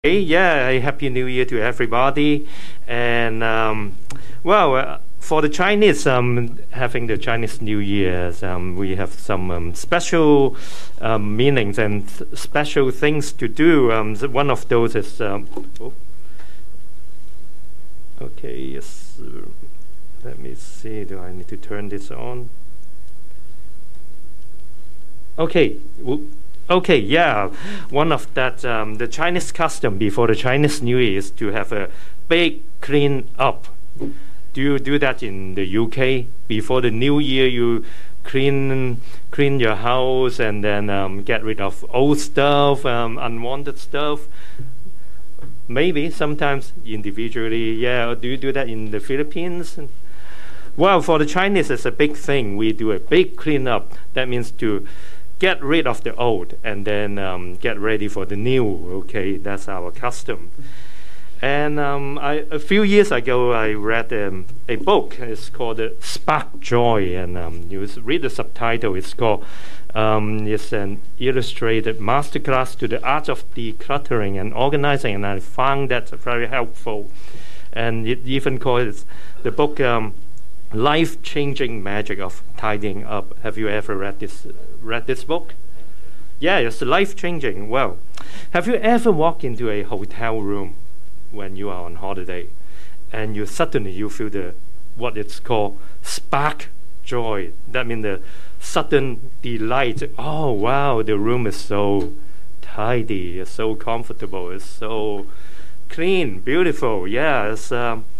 Hey, yeah, a happy new year to everybody. And for the Chinese, having the Chinese New Year, we have some special meanings and special things to do. One of those is, okay, yes, let me see, do I need to turn this on? Okay. Okay, yeah. One of that, the Chinese custom before the Chinese New Year is to have a big clean up. Do you do that in the UK? Before the New Year, you clean your house and then get rid of old stuff, unwanted stuff. Maybe sometimes individually. Yeah. Do you do that in the Philippines? Well, for the Chinese, it's a big thing. We do a big clean up. That means to get rid of the old and then get ready for the new. Okay, that's our custom. And a few years ago, I read a book. It's called Spark Joy, and you read the subtitle. It's called it's an illustrated masterclass to the art of decluttering and organizing, and I found that very helpful. And it even calls the book Life-Changing Magic of Tidying Up. Have you ever read this book? Yeah, it's life-changing. Well, have you ever walked into a hotel room when you are on holiday and you suddenly feel what it's called spark joy? That means the sudden delight. Oh wow, the room is so tidy, it's so comfortable, it's so clean, beautiful. Yeah, it's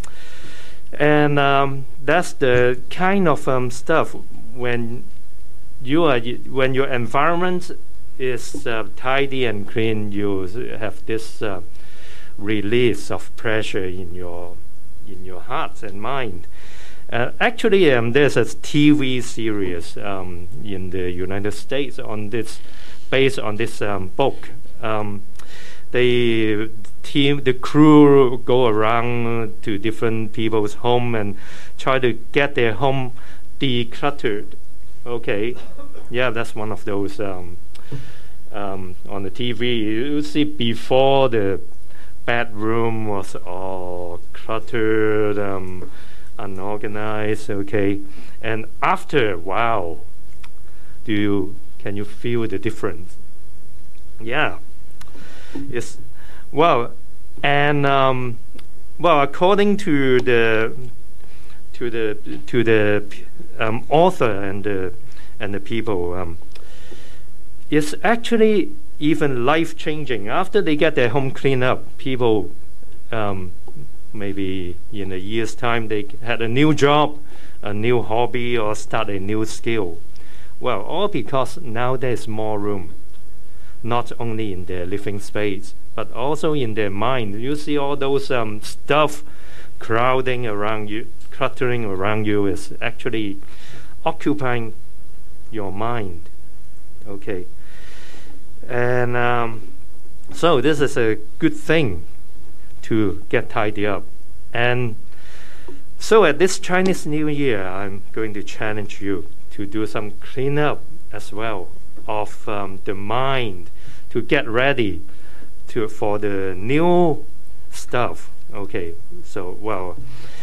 that's the kind of stuff when your environment is tidy and clean. You have this release of pressure in your heart and mind. Actually, there's a TV series in the United States based on this book. The crew go around to different people's home and try to get their home decluttered. Okay, yeah, that's one of those on the TV. You see, before the bedroom was all cluttered, unorganized. Okay, and after, wow, can you feel the difference? Yeah. Yes, well, and according to the author and the people, it's actually even life-changing. After they get their home cleaned up, people maybe in a year's time they had a new job, a new hobby, or start a new skill. Well, all because now there's more room. Not only in their living space, but also in their mind. You see all those stuff crowding around you, cluttering around you is actually occupying your mind. Okay. And so this is a good thing to get tidy up. And so at this Chinese New Year, I'm going to challenge you to do some cleanup as well of the mind, to get ready for the new stuff. Okay, so well,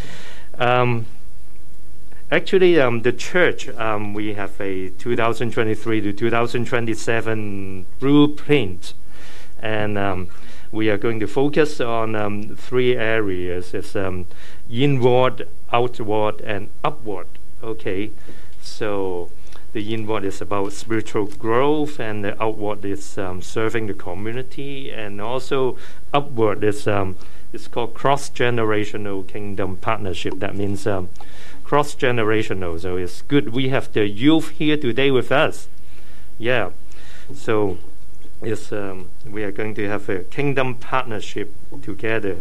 actually, the church, we have a 2023 to 2027 blueprint, and we are going to focus on three areas: it's inward, outward, and upward. Okay, so the inward is about spiritual growth, and the outward is serving the community, and also upward is it's called cross-generational kingdom partnership. That means cross-generational. So it's good we have the youth here today with us. Yeah. So it's we are going to have a kingdom partnership together.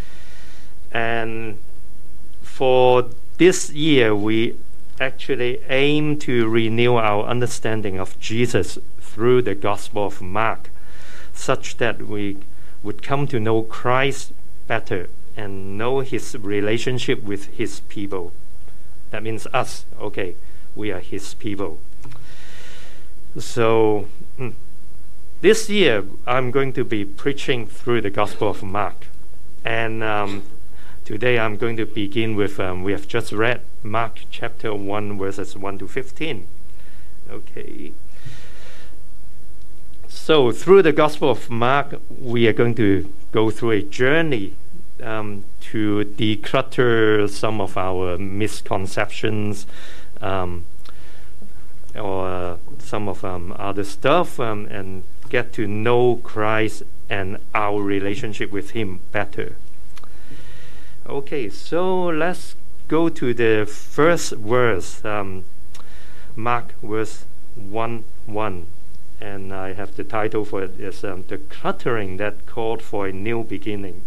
And for this year, we actually aim to renew our understanding of Jesus through the Gospel of Mark, such that we would come to know Christ better and know his relationship with his people. That means us. Okay, we are his people. So This year, I'm going to be preaching through the Gospel of Mark. And today I'm going to begin with, we have just read Mark chapter 1, verses 1 to 15. Okay. So through the Gospel of Mark, we are going to go through a journey to declutter some of our misconceptions, or some of other stuff, and get to know Christ and our relationship with Him better. Okay, so let's go to the first verse, Mark verse 1:1, and I have the title for it is The Cluttering That Called for a New Beginning.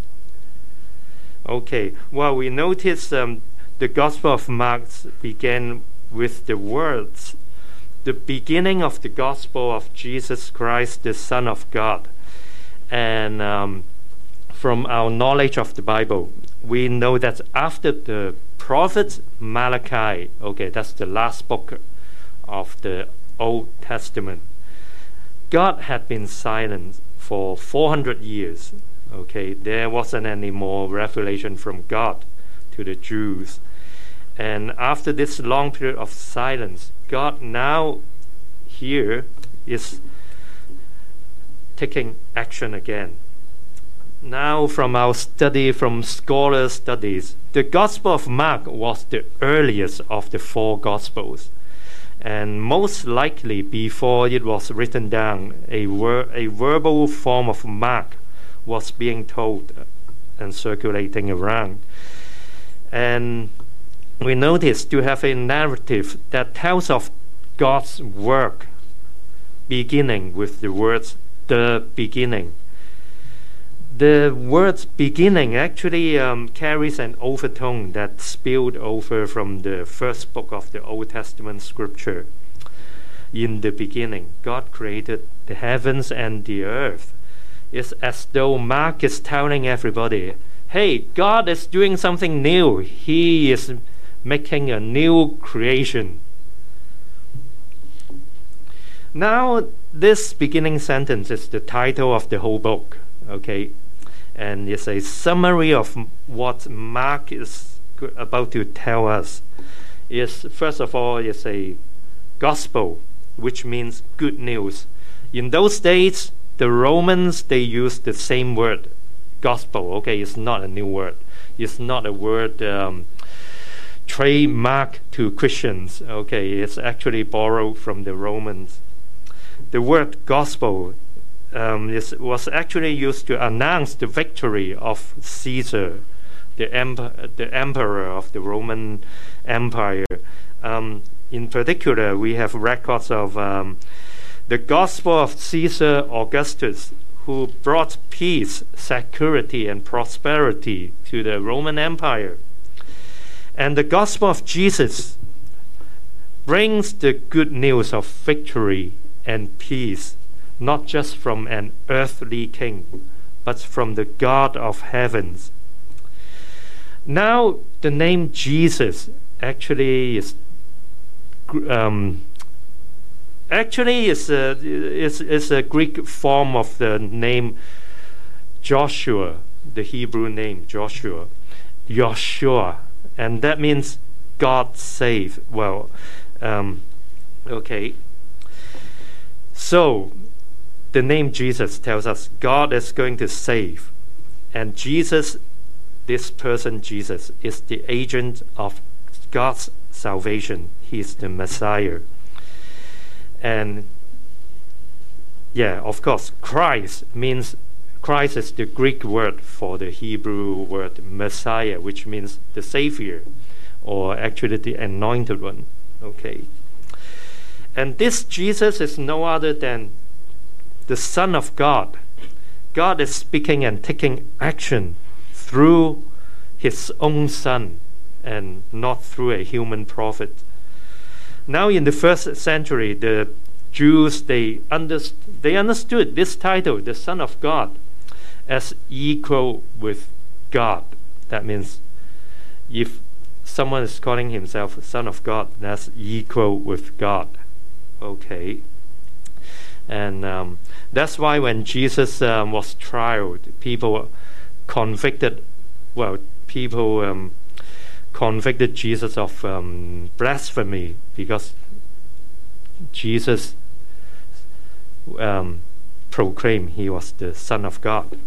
Okay, well, we notice the Gospel of Mark began with the words, the beginning of the Gospel of Jesus Christ, the Son of God. And from our knowledge of the Bible, we know that after the prophet Malachi, okay, that's the last book of the Old Testament, God had been silent for 400 years. Okay, there wasn't any more revelation from God to the Jews. And after this long period of silence, God now here is taking action again. Now from our study, from scholar studies, the Gospel of Mark was the earliest of the four Gospels. And most likely before it was written down, a verbal form of Mark was being told and circulating around. And we notice to have a narrative that tells of God's work, beginning with the words, the beginning. The words beginning actually carries an overtone that spilled over from the first book of the Old Testament scripture. In the beginning, God created the heavens and the earth. It's as though Mark is telling everybody, hey, God is doing something new. He is making a new creation. Now, this beginning sentence is the title of the whole book, okay? And it's a summary of what Mark is about to tell us. First of all, it's a gospel, which means good news. In those days, the Romans, they used the same word, gospel. Okay, it's not a new word. It's not a word trademark to Christians. Okay, it's actually borrowed from the Romans. The word gospel was actually used to announce the victory of Caesar, the emperor of the Roman Empire. In particular, we have records of the gospel of Caesar Augustus, who brought peace, security, and prosperity to the Roman Empire. And the gospel of Jesus brings the good news of victory and peace, not just from an earthly king, but from the God of heavens. Now, the name Jesus actually is a Greek form of the name Joshua, the Hebrew name Joshua, Yoshua, and that means God save. Well, okay. So, the name Jesus tells us God is going to save, and Jesus, this person Jesus, is the agent of God's salvation. He's the Messiah. And yeah, of course, Christ is the Greek word for the Hebrew word Messiah, which means the Savior, or actually the anointed one. Okay. And this Jesus is no other than the Son of God. God is speaking and taking action through His own Son and not through a human prophet. Now in the first century, the Jews, they understood this title, the Son of God, as equal with God. That means if someone is calling himself Son of God, that's equal with God. Okay. And that's why when Jesus was trialed, people convicted Jesus of blasphemy, because Jesus proclaimed he was the Son of God.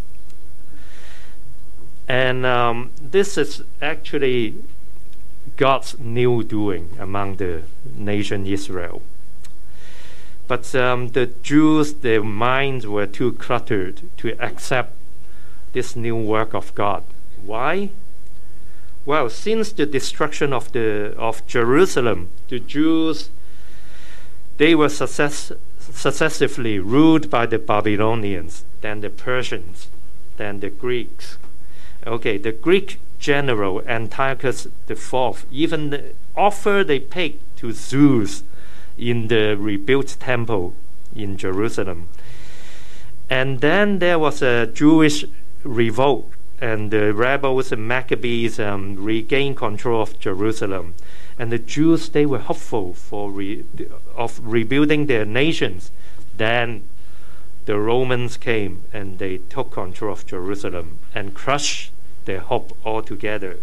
And this is actually God's new doing among the nation Israel. But the Jews, their minds were too cluttered to accept this new work of God. Why? Well, since the destruction of Jerusalem, the Jews, they were successively ruled by the Babylonians, then the Persians, then the Greeks. Okay, the Greek general Antiochus IV even offered a pig to Zeus in the rebuilt temple in Jerusalem. And then there was a Jewish revolt, and the rebels and Maccabees regained control of Jerusalem. And the Jews, they were hopeful of rebuilding their nations. Then the Romans came and they took control of Jerusalem and crushed their hope altogether.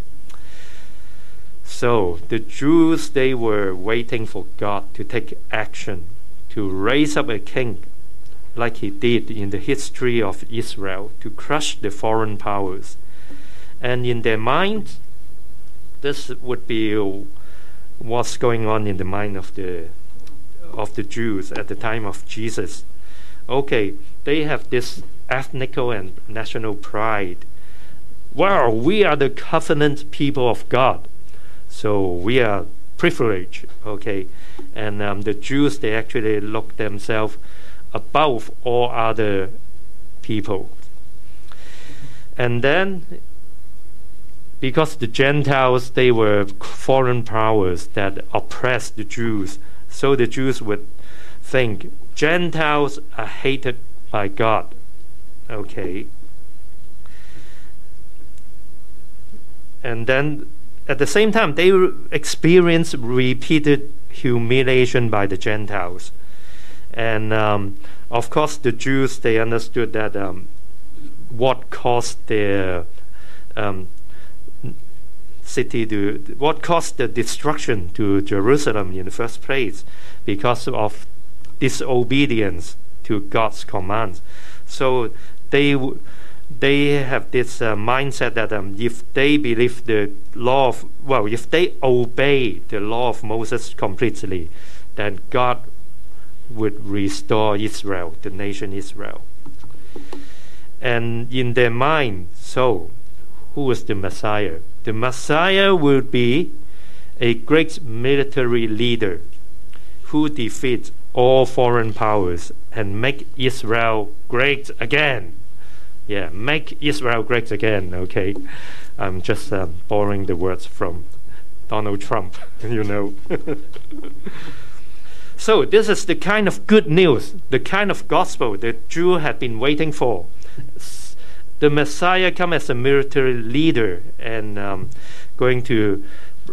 So the Jews, they were waiting for God to take action, to raise up a king like he did in the history of Israel, to crush the foreign powers. And in their minds, this would be what's going on in the mind of the Jews at the time of Jesus. Okay, they have this ethnical and national pride. Well, we are the covenant people of God, so we are privileged, okay? And the Jews, they actually look themselves above all other people. And then, because the Gentiles, they were foreign powers that oppressed the Jews, so the Jews would think Gentiles are hated by God, okay? And then at the same time, they experienced repeated humiliation by the Gentiles. And of course, the Jews, they understood that what caused their what caused the destruction to Jerusalem in the first place, because of disobedience to God's commands. So they have this mindset that if they believe the law of, if they obey the law of Moses completely, then God would restore Israel, the nation Israel. And in their mind, so who is the Messiah? The Messiah will be a great military leader who defeats all foreign powers and make Israel great again. Yeah, make Israel great again, okay? I'm just borrowing the words from Donald Trump, you know. So this is the kind of good news, the kind of gospel the Jew had been waiting for. The Messiah come as a military leader and going to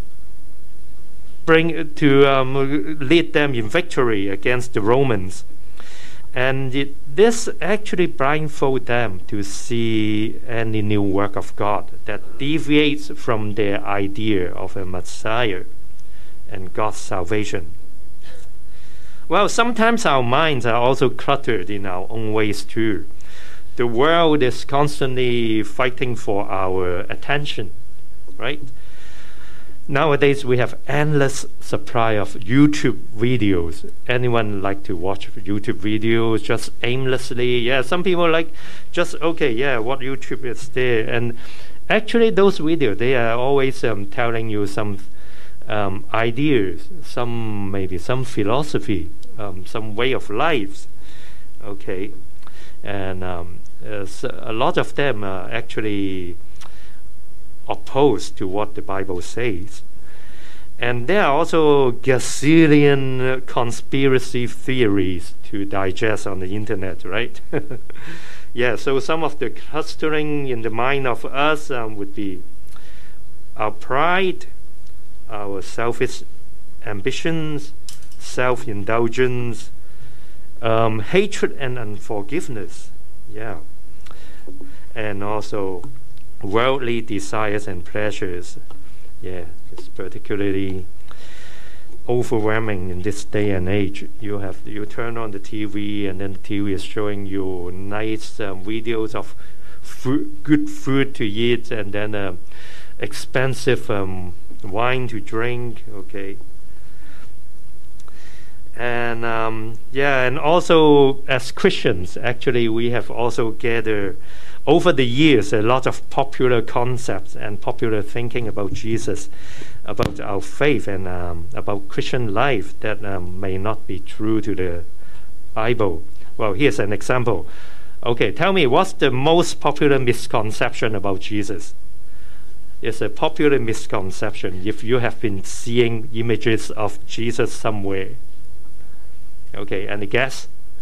lead them in victory against the Romans. And this actually blindfold them to see any new work of God that deviates from their idea of a Messiah and God's salvation. Well, sometimes our minds are also cluttered in our own ways too. The world is constantly fighting for our attention, right? Nowadays, we have endless supply of YouTube videos. Anyone like to watch YouTube videos just aimlessly? Yeah, some people like just, okay, yeah, what YouTube is there. And actually, those videos, they are always telling you some ideas, maybe some philosophy, some way of life, okay? And a lot of them are actually opposed to what the Bible says. And there are also gazillion conspiracy theories to digest on the internet, right? Yeah, so some of the clustering in the mind of us would be our pride, our selfish ambitions, self-indulgence, hatred and unforgiveness, yeah, and also worldly desires and pleasures, yeah, it's particularly overwhelming in this day and age. You turn on the TV, and then the TV is showing you nice videos of good food to eat, and then expensive wine to drink. Okay. And and also as Christians, actually, we have also gathered over the years a lot of popular concepts and popular thinking about Jesus, about our faith, and about Christian life that may not be true to the Bible. Well, here's an example. Okay, tell me, what's the most popular misconception about Jesus? It's a popular misconception if you have been seeing images of Jesus somewhere. Okay, any guess?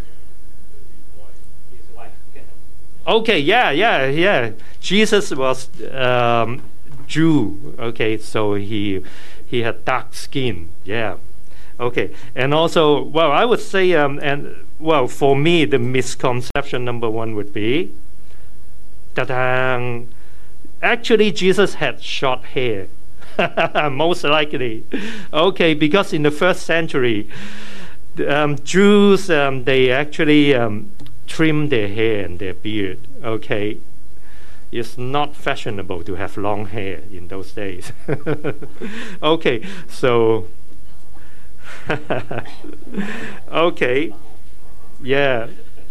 Okay, yeah. Jesus was Jew. Okay, so he had dark skin. Yeah. Okay, and also, well, I would say, for me, the misconception number one would be that actually Jesus had short hair. Most likely. Okay, because in the first century, Jews, they actually trim their hair and their beard. Okay, it's not fashionable to have long hair in those days. Okay, so okay, yeah,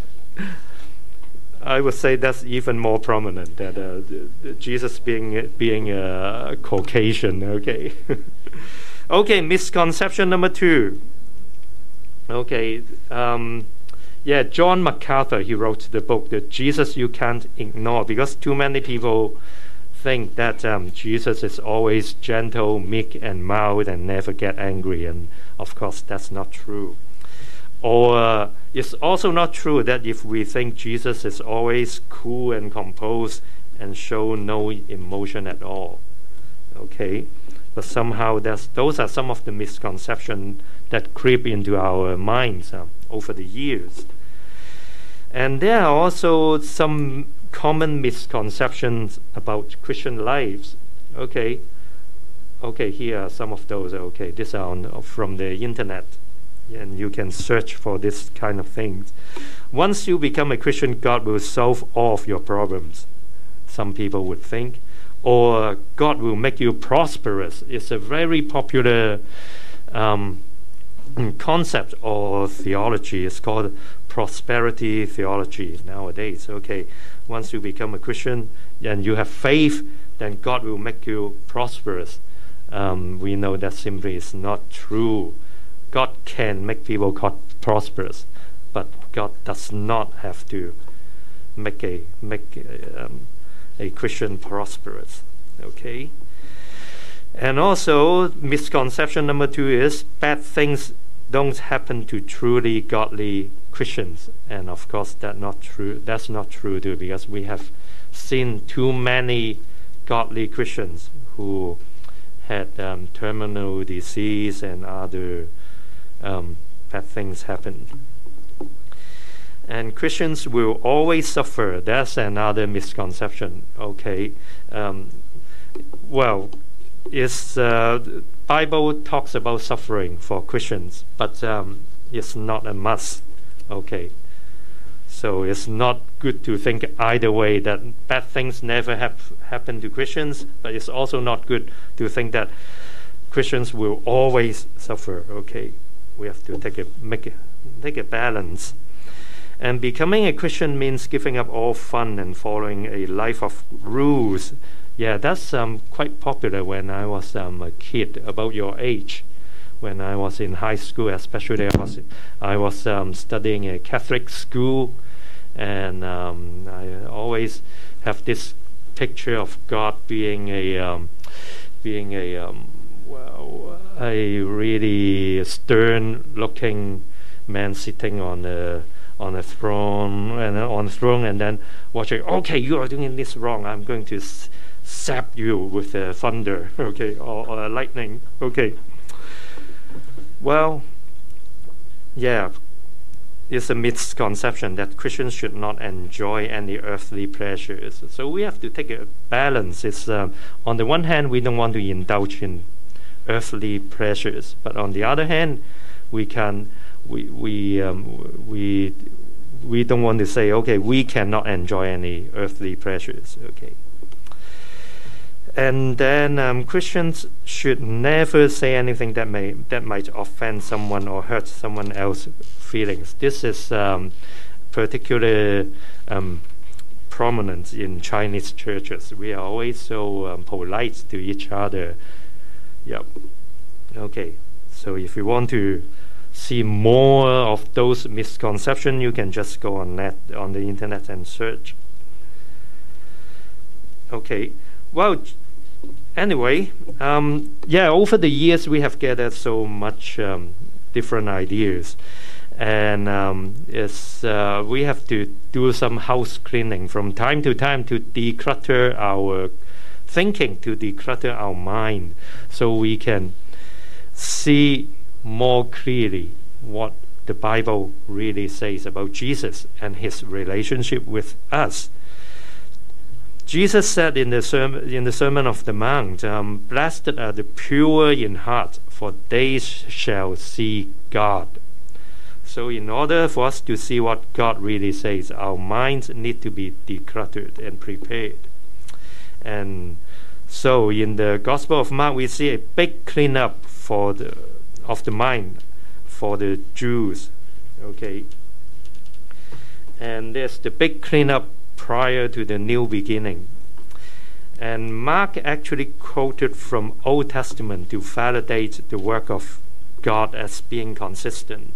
I would say that's even more prominent, that Jesus being Caucasian. Okay. Okay, misconception number two. Okay, John MacArthur, he wrote the book, The Jesus You Can't Ignore, because too many people think that Jesus is always gentle, meek, and mild, and never get angry, and of course that's not true. Or it's also not true that if we think Jesus is always cool and composed and show no emotion at all. Okay, but somehow those are some of the misconceptions that creep into our minds over the years. And there are also some common misconceptions about Christian lives. Okay, here are some of those. Okay, these are from the internet, and you can search for this kind of things. Once you become a Christian, God will solve all of your problems, some people would think. Or God will make you prosperous. It's a very popular concept or theology. It's called prosperity theology nowadays. Okay, once you become a Christian and you have faith, then God will make you prosperous. We know that simply is not true. God can make people prosperous, but God does not have to make a Christian prosperous. Okay. And also, misconception number two is bad things don't happen to truly godly Christians. And of course, that's not true too, because we have seen too many godly Christians who had terminal disease and other bad things happen. And Christians will always suffer. That's another misconception. Okay. Bible talks about suffering for Christians, but it's not a must. Okay. So it's not good to think either way, that bad things never happen to Christians, but it's also not good to think that Christians will always suffer. Okay. We have to take a balance. And becoming a Christian means giving up all fun and following a life of rules. Yeah, that's quite popular when I was a kid, about your age. When I was in high school, especially I was studying a Catholic school, and I always have this picture of God being a really stern-looking man sitting on a throne, and then watching. Okay, you are doing this wrong. I'm going to zap you with thunder. Okay, or lightning. Okay. Well, yeah. is a misconception that Christians should not enjoy any earthly pleasures. So we have to take a balance. It's on the one hand, we don't want to indulge in earthly pleasures, but on the other hand, we don't want to say, okay, we cannot enjoy any earthly pleasures. Okay. And then Christians should never say anything that might offend someone or hurt someone else's feelings. This is particularly prominent in Chinese churches. We are always so polite to each other. Yep. Okay. So if you want to see more of those misconceptions, you can just go on the internet and search. Okay. Well, anyway, over the years we have gathered so much different ideas, and we have to do some house cleaning from time to time to declutter our thinking, to declutter our mind, so we can see more clearly what the Bible really says about Jesus and his relationship with us. Jesus said in the Sermon of the Mount, "Blessed are the pure in heart, for they shall see God." So in order for us to see what God really says, our minds need to be decluttered and prepared. And so in the Gospel of Mark, we see a big cleanup of the mind for the Jews. Okay. And there's the big cleanup prior to the new beginning. And Mark actually quoted from Old Testament to validate the work of God as being consistent.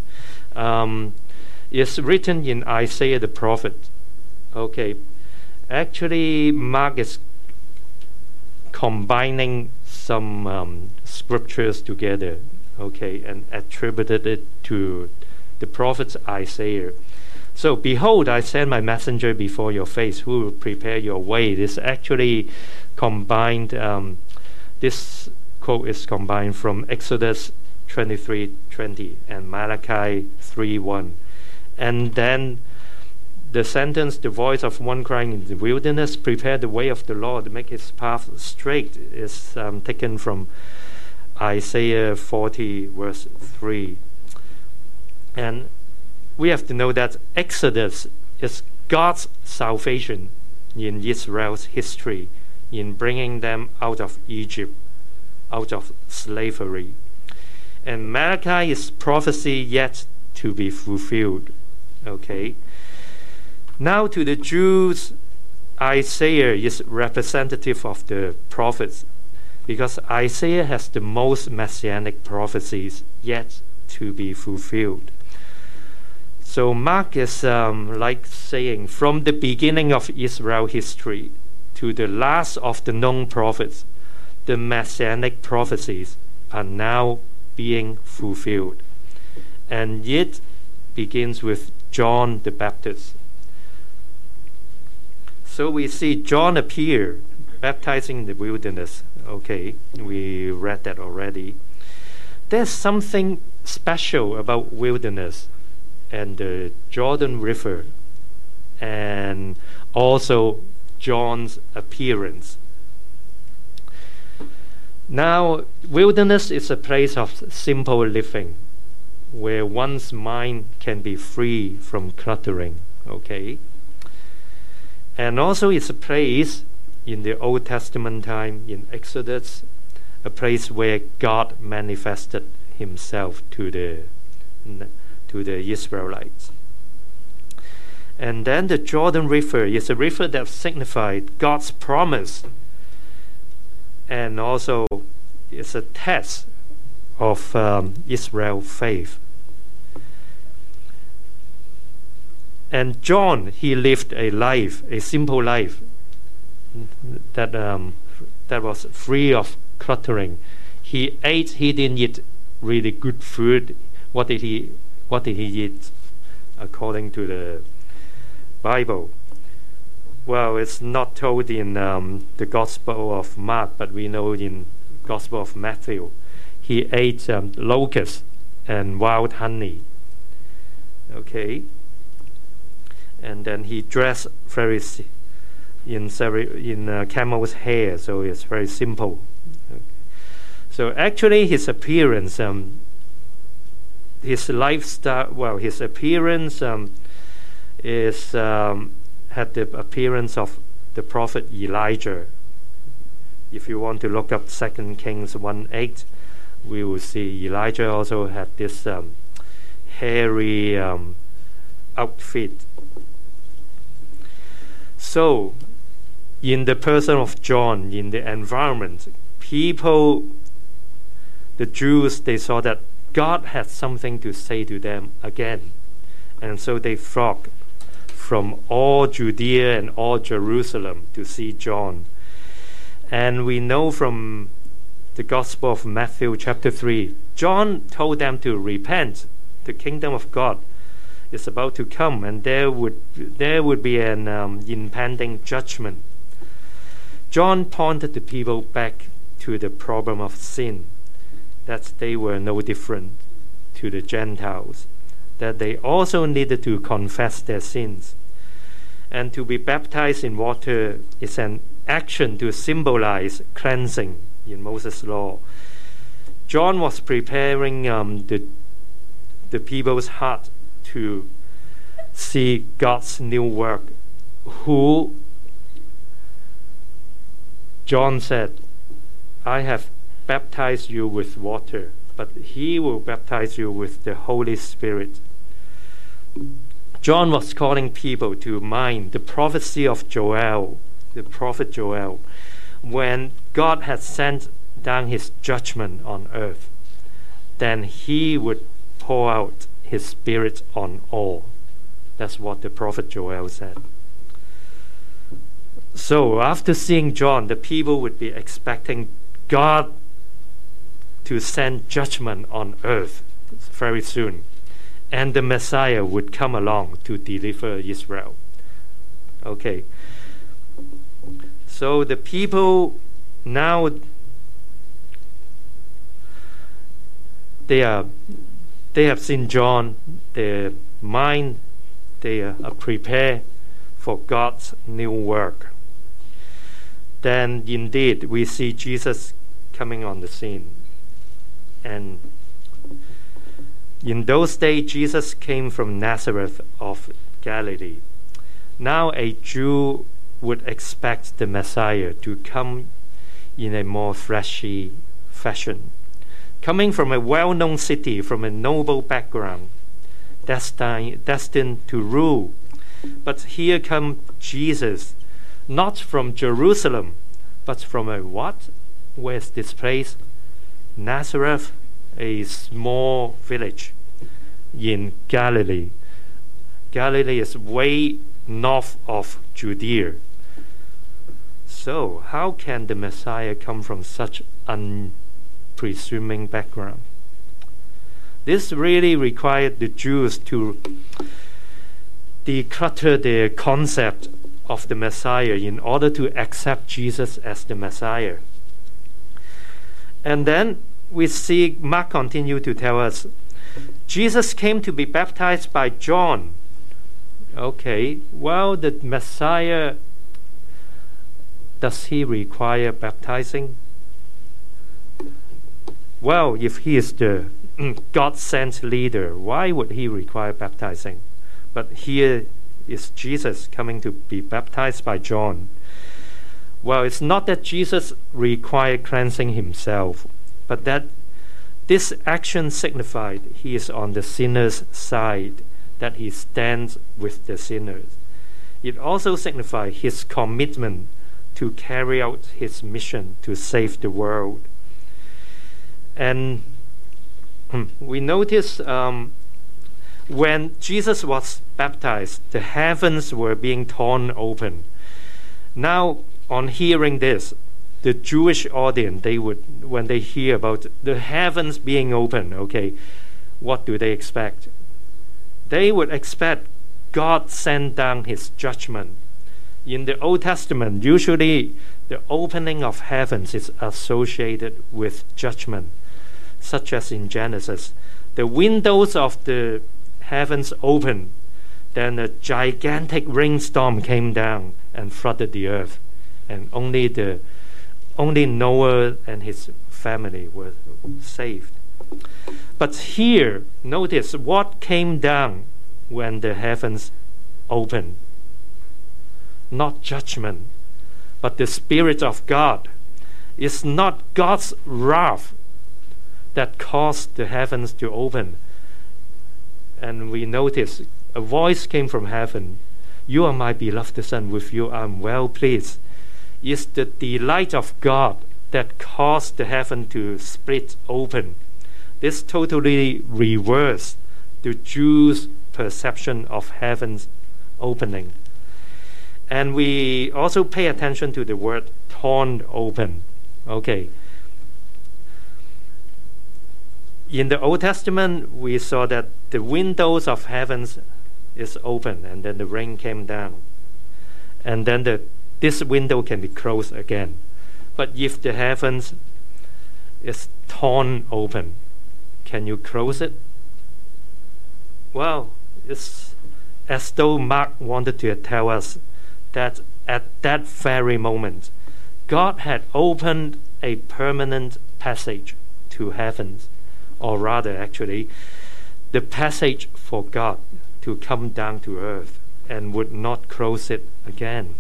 It's written in Isaiah the prophet. Okay. Actually, Mark is combining some scriptures together, okay, and attributed it to the prophet Isaiah. So, behold, I send my messenger before your face, who will prepare your way. This actually combined, this quote is combined from Exodus 23:20 and Malachi 3:1. And then the sentence, the voice of one crying in the wilderness, prepare the way of the Lord, make his path straight, is taken from Isaiah 40, verse 3. And we have to know that Exodus is God's salvation in Israel's history, in bringing them out of Egypt, out of slavery. And Malachi is prophecy yet to be fulfilled. Okay. Now to the Jews, Isaiah is representative of the prophets, because Isaiah has the most messianic prophecies yet to be fulfilled. So Mark is like saying, from the beginning of Israel history to the last of the known prophets, the messianic prophecies are now being fulfilled. And it begins with John the Baptist. So we see John appear, baptizing in the wilderness. Okay, we read that already. There's something special about wilderness and the Jordan River, and also John's appearance. Now, wilderness is a place of simple living, where one's mind can be free from cluttering. Okay. And also it's a place in the Old Testament time, in Exodus, a place where God manifested himself to the Israelites. And then the Jordan River is a river that signified God's promise, and also it's a test of Israel's faith. And John, he lived a life, a simple life, that was free of cluttering. He didn't eat really good food. What did he eat according to the Bible? Well, it's not told in the Gospel of Mark, but we know in Gospel of Matthew. He ate locusts and wild honey. Okay, and then he dressed in camel's hair, so it's very simple. Okay. So actually, his appearance, his lifestyle, well, his appearance is had the appearance of the prophet Elijah. If you want to look up 2 Kings 1:8, we will see Elijah also had this hairy outfit. So, in the person of John, in the environment, people, the Jews, they saw that God had something to say to them again. And so they flocked from all Judea and all Jerusalem to see John. And we know from the Gospel of Matthew chapter 3, John told them to repent. The kingdom of God is about to come, and there would be an impending judgment. John pointed the people back to the problem of sin, that they were no different to the Gentiles, that they also needed to confess their sins. And to be baptized in water is an action to symbolize cleansing in Moses' law. John was preparing the people's heart to see God's new work. Who, John said, I have baptized you with water, but he will baptize you with the Holy Spirit. John was calling people to mind the prophecy of Joel, the prophet Joel, when God had sent down his judgment on earth, then he would pour out his Spirit on all. That's what the prophet Joel said. So after seeing John, the people would be expecting God to send judgment on earth very soon, and the Messiah would come along to deliver Israel. Okay. So the people now, they have seen John, their mind, they are prepared for God's new work. Then indeed we see Jesus coming on the scene. And in those days Jesus came from Nazareth of Galilee. Now a Jew would expect the Messiah to come in a more fleshy fashion, coming from a well-known city, from a noble background, destined to rule. But here comes Jesus, not from Jerusalem, but from a what? Where's this place? Nazareth, a small village in Galilee. Galilee is way north of Judea. So, how can the Messiah come from such unpresuming background? This really required the Jews to declutter their concept of the Messiah in order to accept Jesus as the Messiah. And then we see Mark continue to tell us, Jesus came to be baptized by John. Okay, well, the Messiah, does he require baptizing? Well, if he is the God-sent leader, why would he require baptizing? But here is Jesus coming to be baptized by John. Well, it's not that Jesus required cleansing himself, but that this action signified he is on the sinner's side, that he stands with the sinners. It also signified his commitment to carry out his mission to save the world. And we notice when Jesus was baptized, the heavens were being torn open. Now, on hearing this, the Jewish audience, they would, when they hear about the heavens being open, okay, what do they expect? They would expect God send down his judgment. In the Old Testament, usually the opening of heavens is associated with judgment, such as in Genesis. The windows of the heavens opened, then a gigantic rainstorm came down and flooded the earth, and only Noah and his family were saved. But here, notice what came down when the heavens opened. Not judgment, but the Spirit of God. It's not God's wrath that caused the heavens to open. And we notice a voice came from heaven. You are my beloved Son, with you I am well pleased. It's the delight of God that caused the heaven to split open. This totally reversed the Jews' perception of heaven's opening. And we also pay attention to the word torn open. Okay. In the Old Testament, we saw that the windows of heavens is open, and then the rain came down. And then this window can be closed again. But if the heavens is torn open, can you close it? Well, it's as though Mark wanted to tell us that at that very moment, God had opened a permanent passage to heavens, or rather, actually, the passage for God to come down to earth, and would not close it again.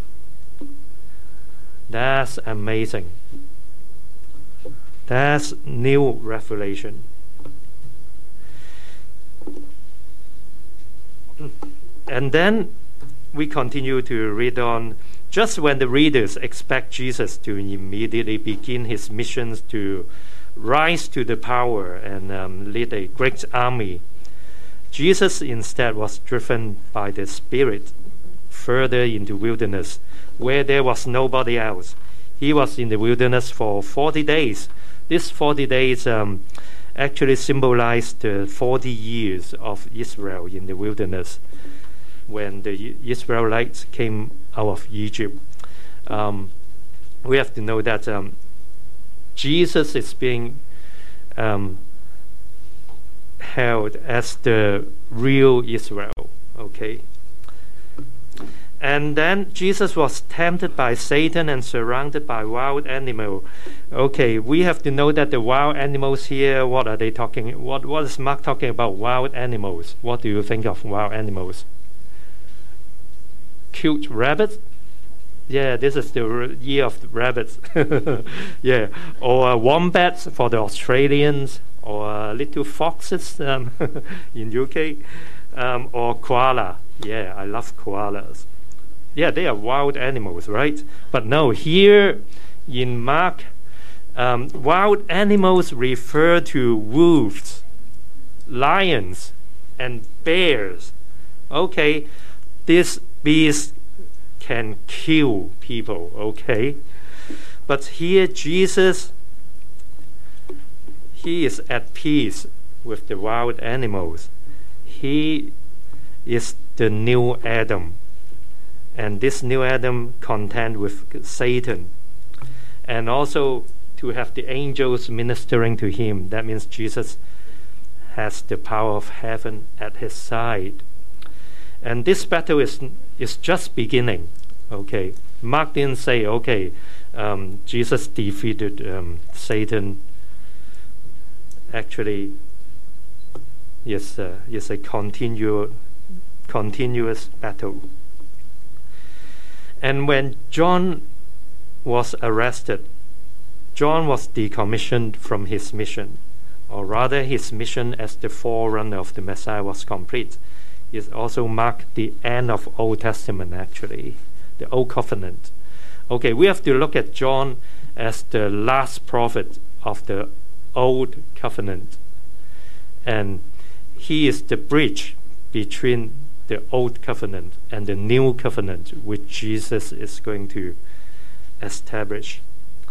That's amazing. That's new revelation. And then we continue to read on. Just when the readers expect Jesus to immediately begin his missions to rise to the power and lead a great army, Jesus instead was driven by the Spirit further into wilderness, where there was nobody else. He was in the wilderness for 40 days. This 40 days actually symbolized the 40 years of Israel in the wilderness, when the Israelites came out of Egypt. We have to know that Jesus is being held as the real Israel. Okay. And then Jesus was tempted by Satan and surrounded by wild animals. Okay, we have to know that the wild animals here, what are they talking? What is Mark talking about? Wild animals. What do you think of wild animals? Cute rabbits? Yeah, this is the year of the rabbits. Yeah, or wombats for the Australians, or little foxes in UK, or koala. Yeah, I love koalas. Yeah, they are wild animals, right? But no, here in Mark, wild animals refer to wolves, lions, and bears. Okay, these beasts can kill people, okay? But here Jesus, he is at peace with the wild animals. He is the new Adam. And this new Adam contend with Satan. And also to have the angels ministering to him. That means Jesus has the power of heaven at his side. And this battle is just beginning. Okay, Mark didn't say, okay, Jesus defeated Satan. Actually, it's a continuous battle. And when John was arrested, John was decommissioned from his mission, or rather his mission as the forerunner of the Messiah was complete. It also marked the end of Old Testament, actually, the Old Covenant. Okay, we have to look at John as the last prophet of the Old Covenant. And he is the bridge between the Old Covenant and the New Covenant, which Jesus is going to establish.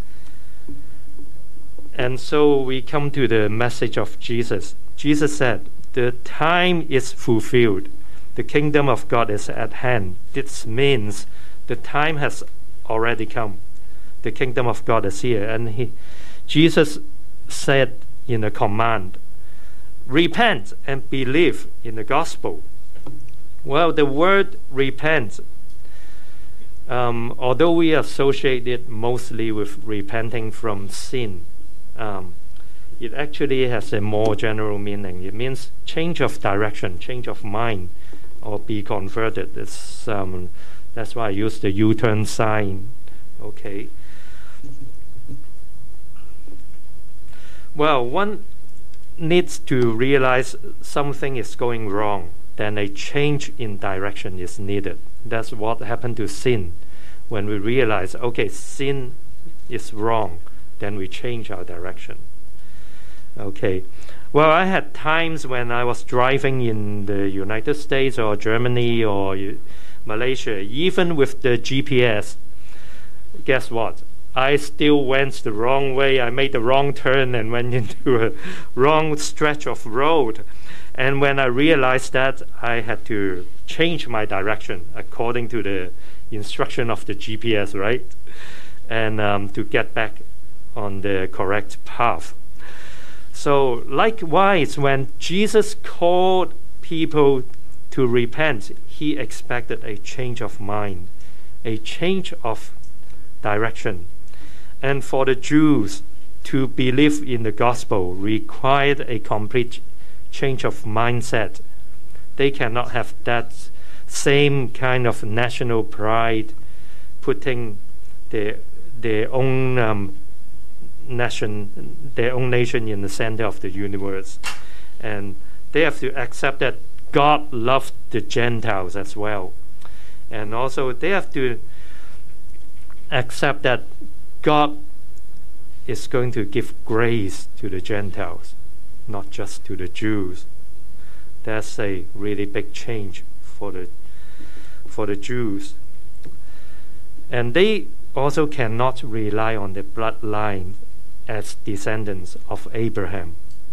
And so we come to the message of Jesus. Jesus said, the time is fulfilled. The kingdom of God is at hand. This means the time has already come. The kingdom of God is here. And Jesus said in a command, repent and believe in the gospel. Well, the word repent, although we associate it mostly with repenting from sin, it actually has a more general meaning. It means change of direction, change of mind, or be converted. That's why I use the U-turn sign. Okay. Well, one needs to realize something is going wrong. Then a change in direction is needed. That's what happened to sin. When we realize, okay, sin is wrong, then we change our direction. Okay. Well, I had times when I was driving in the United States or Germany or Malaysia, even with the GPS, guess what? I still went the wrong way. I made the wrong turn and went into a wrong stretch of road. And when I realized that, I had to change my direction according to the instruction of the GPS, right? And to get back on the correct path. So likewise, when Jesus called people to repent, he expected a change of mind, a change of direction. And for the Jews to believe in the gospel required a complete change of mindset. They cannot have that same kind of national pride, putting their own nation in the center of the universe. And they have to accept that God loved the Gentiles as well. And also they have to accept that God is going to give grace to the Gentiles, not just to the Jews. That's a really big change for the Jews. And they also cannot rely on the bloodline as descendants of Abraham.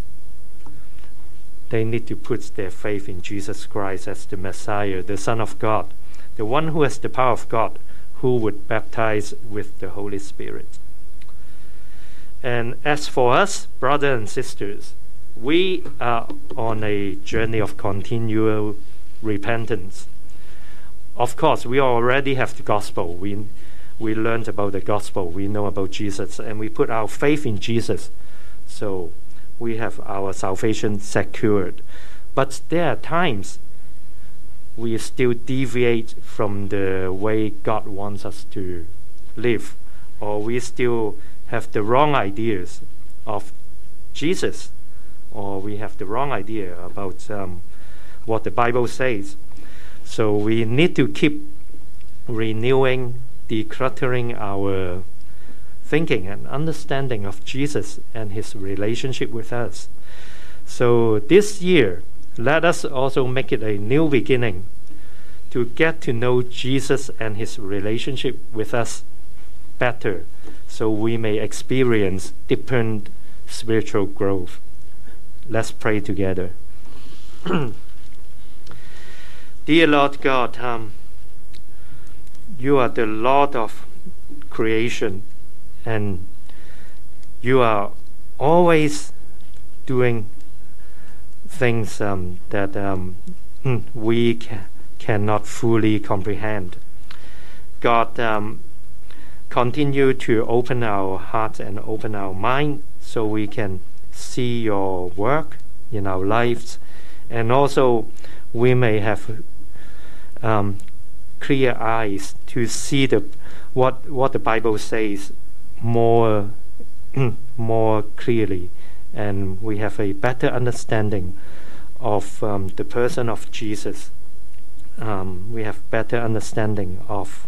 They need to put their faith in Jesus Christ as the Messiah, the Son of God, the one who has the power of God, who would baptize with the Holy Spirit. And as for us, brothers and sisters, we are on a journey of continual repentance. Of course, we already have the gospel. We learned about the gospel. We know about Jesus, and we put our faith in Jesus. So we have our salvation secured. But there are times we still deviate from the way God wants us to live, or we still have the wrong ideas of Jesus, or we have the wrong idea about what the Bible says. So we need to keep renewing, decluttering our thinking and understanding of Jesus and his relationship with us. So this year, let us also make it a new beginning to get to know Jesus and his relationship with us better, so we may experience deepened spiritual growth. Let's pray together. Dear Lord God, you are the Lord of creation, and you are always doing things that we cannot fully comprehend. God, continue to open our heart and open our mind so we can see your work in our lives, and also we may have clear eyes to see what the Bible says more clearly, and we have a better understanding of the person of Jesus. We have better understanding of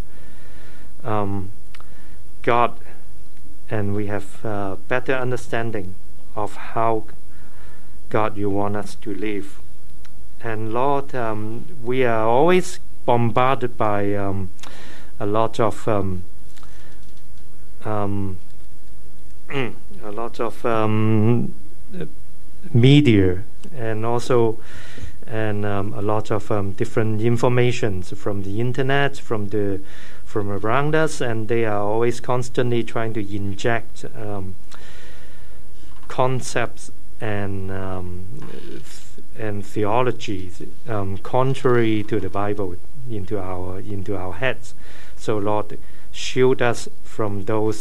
God, and we have better understanding of how God you want us to live. And Lord, we are always bombarded by a lot of media, and also a lot of different informations from the internet, from around us, and they are always constantly trying to inject concepts and theologies contrary to the Bible into our heads. So Lord, shield us from those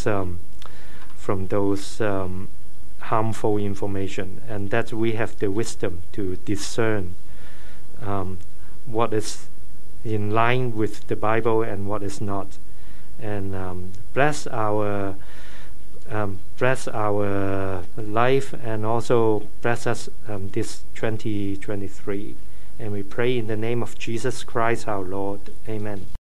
harmful information, and that we have the wisdom to discern what is in line with the Bible and what is not. And bless our life, and also bless us this 2023. And we pray in the name of Jesus Christ our Lord. Amen.